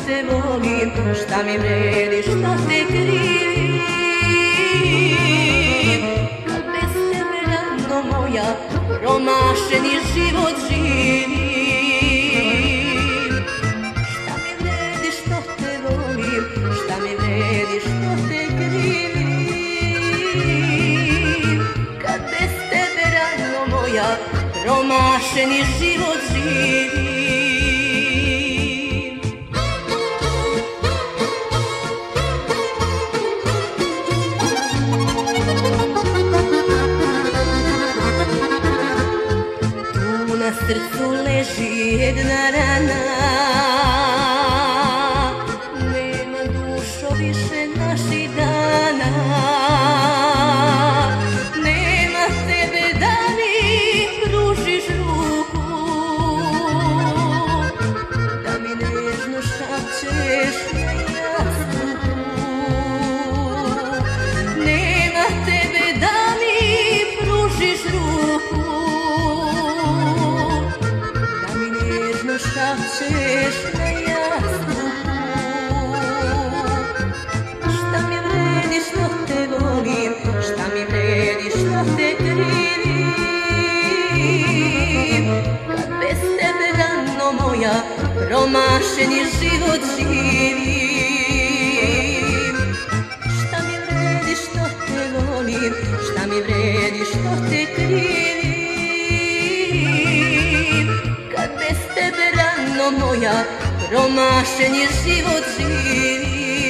te volim, šta mi vredi, šta te krivim. Kad bez tebe rano moja promašeni život živim. Šta mi vredi, što te volim, šta mi vredi, što te krivim. Kad bez tebe rano moja promašeni život živim. Na srcu leži jedna rana, nema dušo više naših dana. Nema tebe da mi pružiš ruku, da mi nežno šapćeš na jastuku. Nema tebe da mi pružiš ruku, šapćeš na jastuku. Šta mi vredi, što te volim, šta mi vredi, što te krivim. Kad bez tebe rano moja promašeni život živim. Šta mi vredi, što te volim, šta mi vredi, što te krivim. Kad bez tebe rano moja promašeni život živim.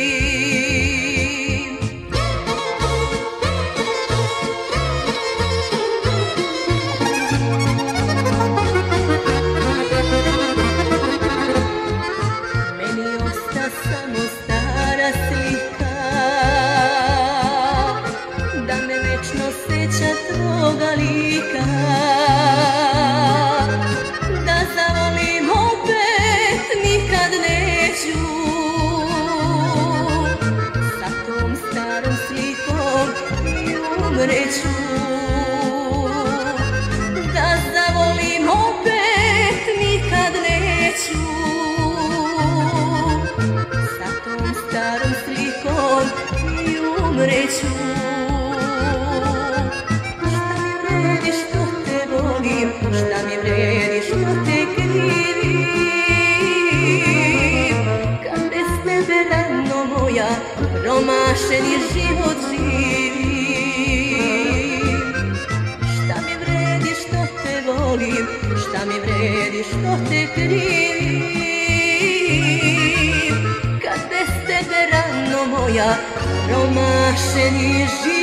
Meni osta samo stara slika, da me večno seća tvoga lika. Da zavolim opet nikad neću, sa tom starom slikom i umreću. Da zavolim opet nikad neću, sa tom starom slikom i umreću. Šta mi vredi, što te krivim. Kad bez tebe rano moja promašeni život živim. Šta mi vredi, što te volim, šta mi vredi, što te krivim. Kad bez tebe rano moja promašeni život